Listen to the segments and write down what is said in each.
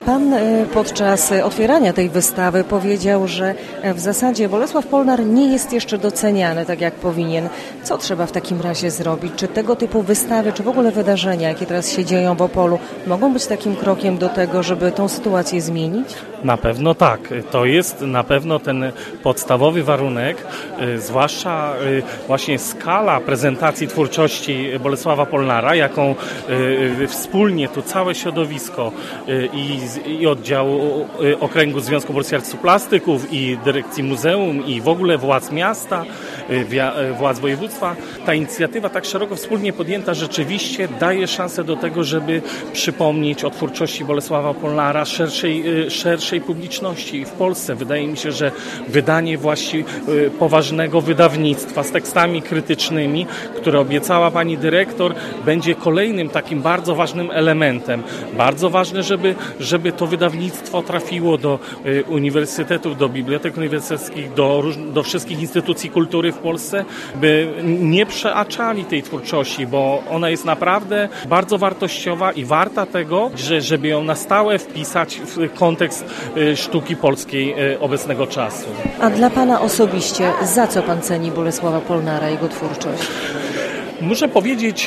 Pan podczas otwierania tej wystawy powiedział, że w zasadzie Bolesław Polnar nie jest jeszcze doceniany tak jak powinien. Co trzeba w takim razie zrobić? Czy tego typu wystawy, czy w ogóle wydarzenia, jakie teraz się dzieją w Opolu, mogą być takim krokiem do tego, żeby tą sytuację zmienić? Na pewno tak. To jest na pewno ten podstawowy warunek, zwłaszcza właśnie skala prezentacji twórczości Bolesława Polnara, jaką wspólnie tu całe środowisko i oddział Okręgu Związku Polskich Artystów Plastyków i dyrekcji muzeum i w ogóle władz miasta, władz województwa. Ta inicjatywa tak szeroko wspólnie podjęta rzeczywiście daje szansę do tego, żeby przypomnieć o twórczości Bolesława Polnara szerszej publiczności w Polsce. Wydaje mi się, że wydanie właśnie poważnego wydawnictwa z tekstami krytycznymi, które obiecała pani dyrektor, będzie kolejnym takim bardzo ważnym elementem. Bardzo ważne, żeby to wydawnictwo trafiło do uniwersytetów, do bibliotek uniwersyteckich, do wszystkich instytucji kultury w Polsce, by nie przeaczali tej twórczości, bo ona jest naprawdę bardzo wartościowa i warta tego, żeby ją na stałe wpisać w kontekst sztuki polskiej obecnego czasu. A dla pana osobiście, za co pan ceni Bolesława Polnara, jego twórczość? Muszę powiedzieć,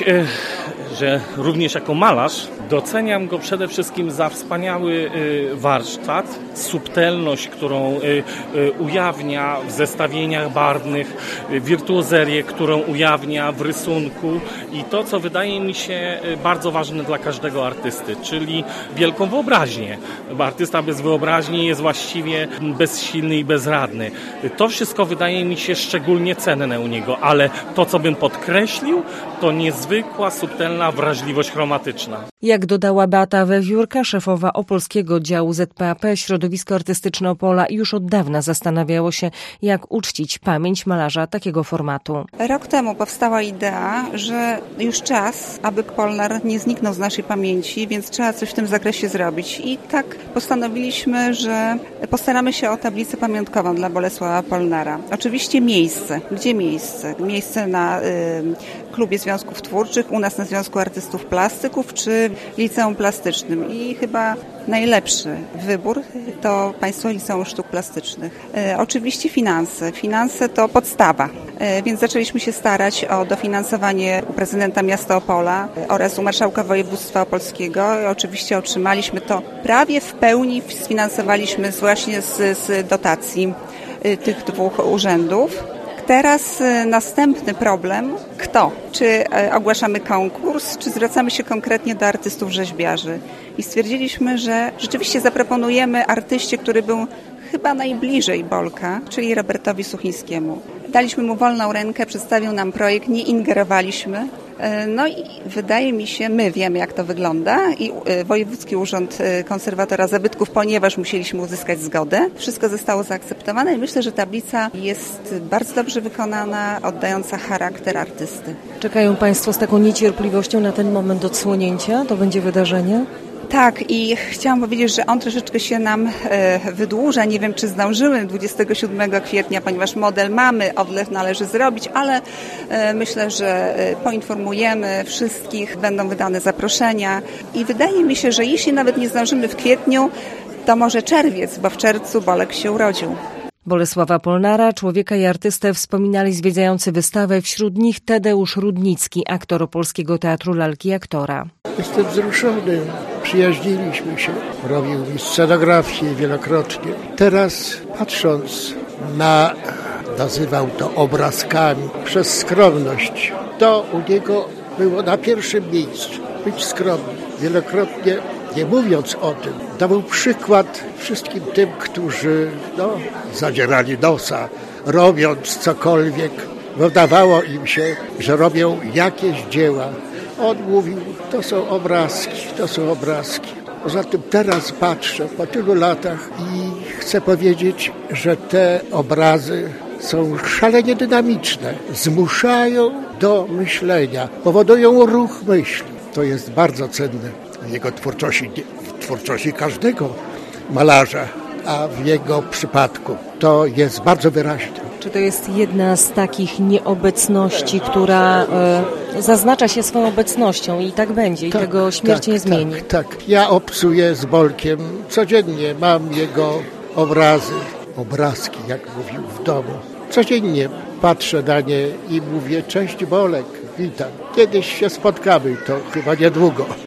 że również jako malarz doceniam go przede wszystkim za wspaniały warsztat, subtelność, którą ujawnia w zestawieniach barwnych, wirtuozerię, którą ujawnia w rysunku i to, co wydaje mi się bardzo ważne dla każdego artysty, czyli wielką wyobraźnię. Bo artysta bez wyobraźni jest właściwie bezsilny i bezradny. To wszystko wydaje mi się szczególnie cenne u niego, ale to, co bym podkreślił, to niezwykła, subtelna wrażliwość chromatyczna. Jak dodała Beata Wewiórka, szefowa opolskiego działu ZPAP, środowisko artystyczne Opola już od dawna zastanawiało się, jak uczcić pamięć malarza takiego formatu. Rok temu powstała idea, że już czas, aby Polnar nie zniknął z naszej pamięci, więc trzeba coś w tym zakresie zrobić. I tak postanowiliśmy, że postaramy się o tablicę pamiątkową dla Bolesława Polnara. Oczywiście miejsce. Gdzie miejsce? Miejsce na Klubie Związków Twórczych, u nas na Związku Artystów Plastyków czy Liceum Plastycznym. I chyba najlepszy wybór to Państwowe Liceum Sztuk Plastycznych. Oczywiście finanse. Finanse to podstawa, więc zaczęliśmy się starać o dofinansowanie u prezydenta miasta Opola oraz u marszałka województwa opolskiego. I oczywiście otrzymaliśmy to prawie w pełni, sfinansowaliśmy właśnie z dotacji tych dwóch urzędów. Teraz następny problem. Kto? Czy ogłaszamy konkurs, czy zwracamy się konkretnie do artystów rzeźbiarzy? I stwierdziliśmy, że rzeczywiście zaproponujemy artyście, który był chyba najbliżej Bolka, czyli Robertowi Suchińskiemu. Daliśmy mu wolną rękę, przedstawił nam projekt, nie ingerowaliśmy. No i wydaje mi się, my wiemy, jak to wygląda i Wojewódzki Urząd Konserwatora Zabytków, ponieważ musieliśmy uzyskać zgodę. Wszystko zostało zaakceptowane i myślę, że tablica jest bardzo dobrze wykonana, oddająca charakter artysty. Czekają Państwo z taką niecierpliwością na ten moment odsłonięcia? To będzie wydarzenie? Tak, i chciałam powiedzieć, że on troszeczkę się nam wydłuża. Nie wiem, czy zdążymy 27 kwietnia, ponieważ model mamy, odlew należy zrobić, ale myślę, że poinformujemy wszystkich, będą wydane zaproszenia i wydaje mi się, że jeśli nawet nie zdążymy w kwietniu, to może czerwiec, bo w czerwcu Bolek się urodził. Bolesława Polnara, człowieka i artystę, wspominali zwiedzający wystawę, wśród nich Tadeusz Rudnicki, aktor Opolskiego Teatru Lalki i Aktora. Jestem wzruszony. Przyjaźniliśmy się. Robił mi scenografię wielokrotnie. Teraz patrząc na, nazywał to obrazkami, przez skromność, to u niego było na pierwszym miejscu. Być skromny. Wielokrotnie, nie mówiąc o tym, dawał przykład wszystkim tym, którzy zadzierali nosa, robiąc cokolwiek. Wydawało im się, że robią jakieś dzieła. On mówił, to są obrazki, to są obrazki. Poza tym teraz patrzę po tylu latach i chcę powiedzieć, że te obrazy są szalenie dynamiczne. Zmuszają do myślenia, powodują ruch myśli. To jest bardzo cenne w jego twórczości, w twórczości każdego malarza, a w jego przypadku to jest bardzo wyraźne. Czy to jest jedna z takich nieobecności, która zaznacza się swoją obecnością i tak będzie, i tego śmierć nie zmieni? Tak. Ja obcuję z Bolkiem codziennie, mam jego obrazki, jak mówił w domu. Codziennie patrzę na nie i mówię: cześć Bolek, witam. Kiedyś się spotkamy, to chyba niedługo.